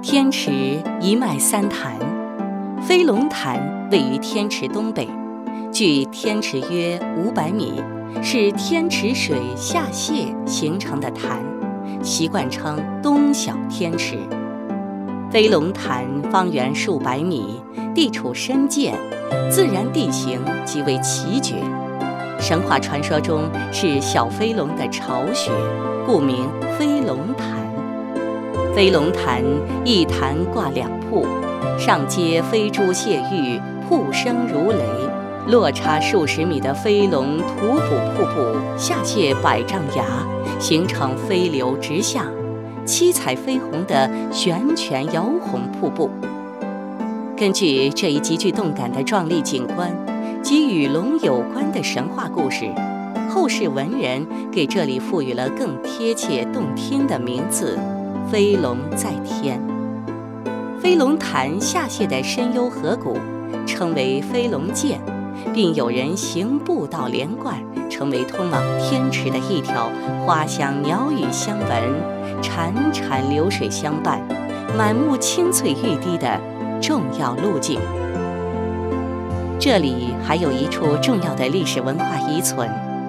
天池一脉三潭，飞龙潭位于天池东北，距天池约500米，是天池水下泄形成的潭，习惯称东小天池。飞龙潭方圆数百米，地处深涧，自然地形极为奇绝。神话传说中是小飞龙的巢穴，故名飞龙潭。飞龙潭一潭挂2瀑，上接飞珠泻玉，瀑声如雷；落差数十米的飞龙吐哺瀑布下泄100丈崖，形成飞流直下、七彩绯红的悬泉摇红瀑布。根据这一极具动感的壮丽景观及与龙有关的神话故事，后世文人给这里赋予了更贴切动听的名字——飞龙在天。飞龙潭下泄的深幽河谷称为飞龙涧，并有人行步道连贯，成为通往天池的一条花香鸟语相闻、潺潺流水相伴、满目青翠欲滴的重要路径。这里还有一处重要的历史文化遗存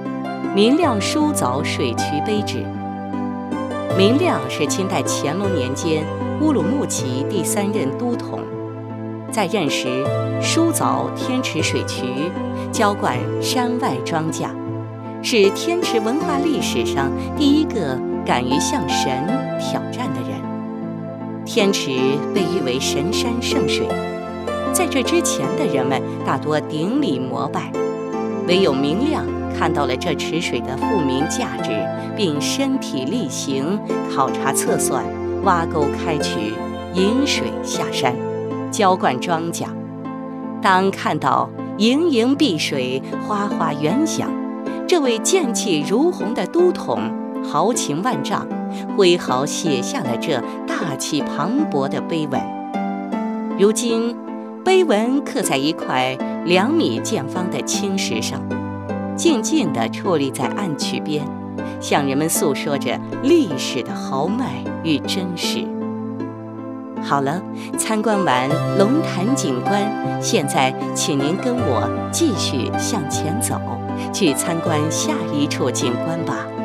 ——明亮疏藻水渠碑址。明亮是清代乾隆年间乌鲁木齐第3任都统，在任时疏藻天池水渠，浇灌山外庄稼，是天池文化历史上第一个敢于向神挑战的人。天池被誉为神山圣水，在这之前的人们大多顶礼膜拜，唯有明亮看到了这池水的富民价值，并身体力行考察测算，挖沟开渠，引水下山，浇灌庄稼。当看到盈盈碧水，哗哗原响，这位剑气如虹的都统豪情万丈，挥毫写下了这大气磅礴的碑文。如今碑文刻在一块2米见方的青石上，静静地矗立在暗渠边，向人们诉说着历史的豪迈与真实。好了，参观完龙潭景观，现在请您跟我继续向前走，去参观下一处景观吧。